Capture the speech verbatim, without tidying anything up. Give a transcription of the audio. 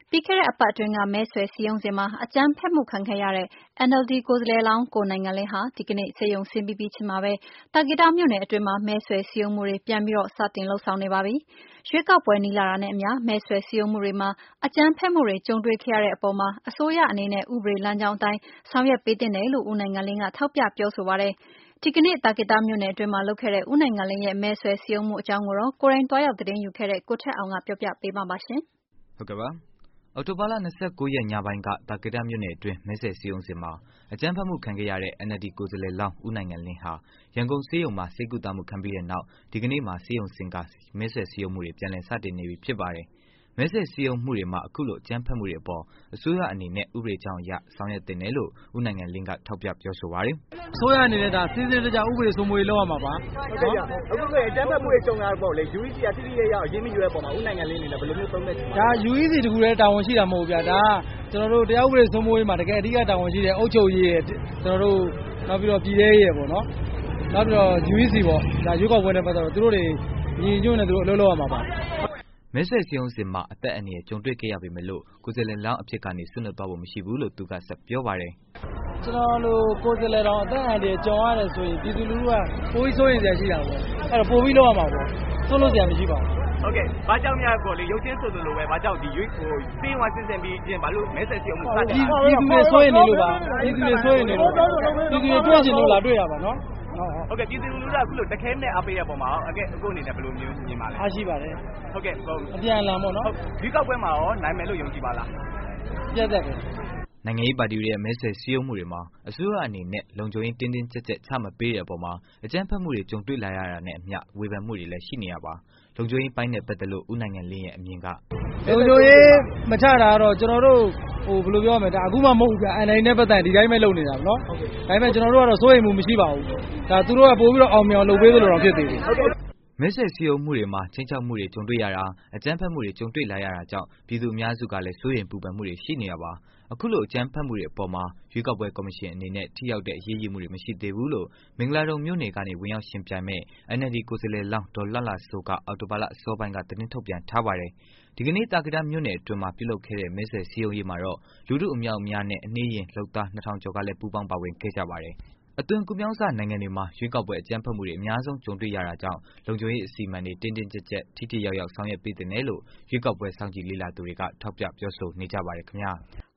ပြီးခဲ့တဲ့အပတ်အတွင်းကမဲဆွယ်စည်းရုံးစဉ်မှာအကြမ်းဖက်မှုခံခဲ့ရတဲ့ N L D ကိုယ်စားလှယ်လောင်းကိုနိုင်ငံလင်းဟာဒီကနေ့ဆေးရုံဆင်းပြီးပြီးချင်းမှာပဲသာကေတမြို့နယ်အတွင်းမှာမဲဆွယ်စည်းရုံးမှုတွေပြန်ပြီးတော့စတင်လုပ်ဆောင်နေပါပြီ။ရွေးကောက်ပွဲနီးလာတာနဲ့အမျှမဲဆွယ်စည်းရုံးမှုတွေမှာအကြမ်းဖက်မှုတွေကြုံတွေ့ခဲ့ရတဲ့အပေါ်မှာအစိုးရအနေနဲ့ဥပဒေလမ်းကြောင်းအတိုင်းဆောင်ရွက်ပေးသင့်တယ်လို့ဦးနိုင်ငံလင်းကထောက်ပြပြောဆိုပါတယ်။ဒီကနေ့သာကေတမြို့နယ်အတွင်းမှာလုပ်ခဲ့တဲ့ဦးနိုင်ငံလင်းရဲ့မဲဆွယ်စည်းရုံးမှုအကြောင်းကိုတော့ကိုယ်တိုင်သွားရောက်သတင်းယူခဲ့တဲ့ကိုထက်အောင်ကပြောပြပေးပါပါရှင်။ဟုတ်ကဲ့ပါအောက်တိုဘာလ၂၉ရက်ညပိုင်းကသာကေတမြို့နယ်အတွင်းမဲဆွယ်စည်းရုံးစဉ်မှာအကြမ်းဖက်မှုခံခဲ့ရတဲ့ N L D ကိုယ်စားလှယ်လောင်းဦးနိုင်ငံလင်းဟာရန်ကုန်ဆေးရုံမှာဆေးကုသမှုခံပြီးတဲ့နောက်ဒီကနေ့မှာဆေးရုံဆင်းကာမဲဆွယ်စည်းရုံးမှုတွေပြန်လည်စတင်နေပြီဖြစ်ပါတယ်။မဲဆွယ်စည်းရုံးမှုတွေမှာအခုလိုအကြမ်းဖက်မှုတွေအပေါ်အစိုးရအနေနဲ့ဥပဒေကြောင်းအရဆောင်ရွက်သင့်တယ်လို့ဦးနိုင်ငံလင်းကထောက်ပြပြောဆိုပါတယ်။အစိုးရအနေနဲ့ဒါစစ်စစ်တကျဥပဒေစိုးမိုးရေးလုပ်ရမှာပါ။ဟုတ်ကဲ့အခုဆိုရင်အကြမ်းဖက်မှုတွေကြုံရတဲ့ပေါ့လေ U E C ကတိတိကျကျအရေးမယူတဲ့ပုံမှာဦးနိုင်ငံလင်းအနေနဲ့ဘယ်လိုမျိုးသုံးသပ်ချင်ပါလဲ။ဒါ U E C တခုတည်းတာဝန်ရှိတာမဟုတ်ဘူးဗျာ။ဒါကျွန်တော်တို့တရားဥပဒေစိုးမိုးရေးမှာတကယ်အဓိကတာဝန်ရှိတဲ့အုပ်ချုပ်ရေးရဲ့ကျွန်တော်တို့နောက်ပြီးတော့ပြည်ထောင်ရေးပေါ့နော်။နောက်ပြီးတော့ U E C ပေါ့ဒါရွေးကောက်ပွဲနဲ့ပတ်သက်တော့သူတို့တွေညီညွတ်နေသူတို့အလုပ်လုပ်ရမှာပါ။မဲဆွယ်စည်းရုံးစဉ်မှာအသက်အန္တရာယ်ကြုံတွေ့ခဲ့ရပေမဲ့လို့ကိုယ်စားလှယ်လောင်းအဖြစ်ကနေဆွတ်လွတ်သွားဖို့မရှိဘူးလို့သူကဆက်ပြောပါတယ်။ကျွန်တော်တို့ကိုယ်စားလှယ်တော်အသက်အန္တရာယ်ကြုံရတယ်ဆိုရင်ပြည်သူလူထုကပိုပြီးစိုးရိမ်စရာရှိတာပေါ့။အဲ့တော့ပိုပြီးလုပ်ရမှာပေါ့။ဆွတ်လွတ်စရာမရှိပါဘူး။ဟုတ်ကဲ့ဘာကြောင့်များပေါ့လေရုပ်ချင်းဆိုသလိုပဲဘာကြောင့်ဒီရွေးဟိုစေးဝါစစ်စင်ပြီးချင်းဘာလို့မဲဆက်စီအောင်စတယ်ပြည်သူတွေစိုးရိမ်နေလို့ပါပြည်သူတွေစိုးရိမ်နေလို့ပြည်သူတွေတွေ့ချင်လို့လာတွေ့ရပါနော်ဟုတ်ကဲ့ပြည်သူလူထုကအခုလိုတခဲနဲ့အားပေးရပုံမှာအကဲအခုအနေနဲ့ဘယ်လိုမျိုးမြင်ပါလဲအားရှိပါတယ်ဟုတ်ကဲ့ဟုတ်အပြန်အလှန်ပေါ့နော်ဒီကောက်ပွဲမှာရောနိုင်မယ်လို့ယုံကြည်ပါလားပြတ်သက်တယ်နိုင်ငံရေးပါတီတွေရဲ့မဲဆွယ်စည်းရုံးမှုတွေမှာအစိုးရအနေနဲ့လုံခြုံရေးတင်းတင်းကြပ်ကြပ်ချမပေးတဲ့အပေါ်မှာအကြမ်းဖက်မှုတွေကြုံတွေ့လာရတာနဲ့အမျှဝေဖန်မှုတွေလည်းရှိနေရပါလုံခြုံရေးပိုင်းနဲ့ပတ်သက်လို့ဦးနိုင်ငံလင်းရဲ့အမြင်ကလုံခြုံရေးမချတာတော့ကျွန်တော်တို့ဟိုဘယ်လိုပြောရမလဲဒါအခုမှမဟုတ်ဘူးဗျအန်တိုင်းနဲ့ပတ်သက်ဒီတိုင်းပဲလုပ်နေတာဗောနော်ဒါပေမဲ့ကျွန်တော်တို့ကတော့စိုးရိမ်မှုမရှိပါဘူးဒါသူတို့ကပို့ပြီးတော့အောင်မြောင်လုပ်ပေးသလိုတော့ဖြစ်သေးတယ်မဲဆွယ်စည်းရုံးမှုတွေမှာချင်းချောက်မှုတွေကြုံတွေ့ရတာအကြမ်းဖက်မှုတွေကြုံတွေ့လာရတာကြောင့်ပြည်သူအများစုကလည်းစိုးရိမ်ပူပန်မှုတွေရှိနေရပါအခုလိုအကြမ်းဖက်မှုတွေအပေါ်မှာရွေးကောက်ပွဲကော်မရှင်အနေနဲ့ထိရောက်တဲ့အရေးယူမှုတွေမရှိသေးဘူးလို့မင်္ဂလာတုံမြို့နယ်ကနေဝင်ရောက်ရှင်ပြိုင်မဲ့ N L D ကိုယ်စားလှယ်လောင်းဒေါ်လှလှစိုးကအောက်တိုဘာလအစောပိုင်းကသတင်းထုတ်ပြန်ထားပါတယ်ဒီကနေ့တာကေတမြို့နယ်အတွင်းမှာပြုလုပ်ခဲ့တဲ့မဲဆွယ်စည်းရုံးရေးမှာတော့လူထုအမြောက်အများနဲ့အနှေးရင်လှုပ်သားနှစ်ထောင်ကျော်ကလည်းပူးပေါင်းပါဝင်ခဲ့ကြပါတယ်အသွင်ကူးပြောင်းစနိုင်ငံတွေမှာရွေးကောက်ပွဲအကြမ်းဖက်မှုတွေအများဆုံးကြုံတွေ့ရတာကြောင့်လုံခြုံရေးအစီအမံတွေတင်းတင်းကြပ်ကြပ်ထိထိရောက်ရောက်ဆောင်ရွက်ပေးသင့်တယ်လို့ရွေးကောက်ပွဲစောင့်ကြည့်လေ့လာသူတွေကထောက်ပြပြောဆိုနေကြပါတယ်ခင်ဗျာ